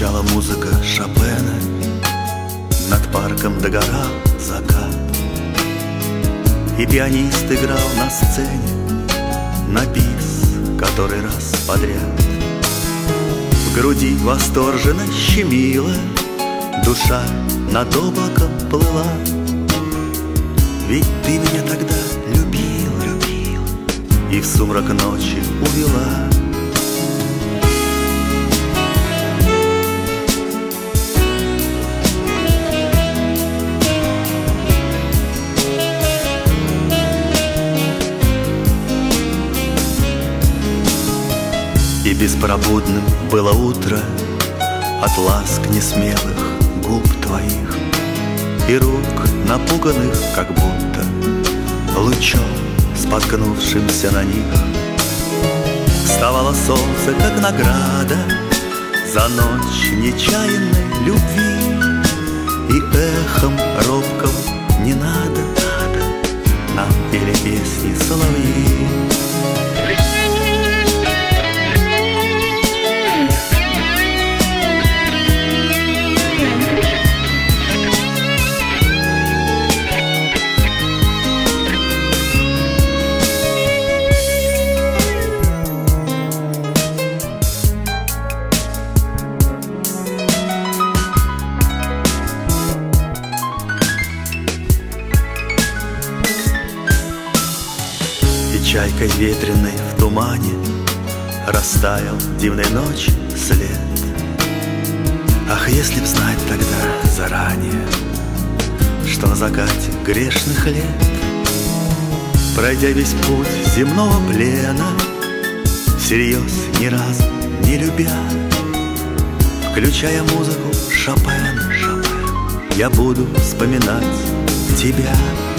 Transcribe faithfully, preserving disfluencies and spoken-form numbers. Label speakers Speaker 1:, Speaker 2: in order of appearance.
Speaker 1: Звучала музыка Шопена, над парком догорал закат, и пианист играл на сцене на бис который раз подряд. В груди восторженно щемило, душа над облаком плыла. Ведь ты меня тогда любил, любил и в сумрак ночи увела. И беспробудным было утро от ласк несмелых губ твоих и рук, напуганных, как будто лучом, споткнувшимся на них. Вставало солнце, как награда за ночь нечаянной любви, и эхом робкого «не надо, надо» нам пели песни соловьи. Чайкой ветреной в тумане растаял дивной ночи след. Ах, если б знать тогда заранее, что на закате грешных лет, пройдя весь путь земного плена, всерьез ни разу не любя, включая музыку Шопена, Шопена, я буду вспоминать тебя.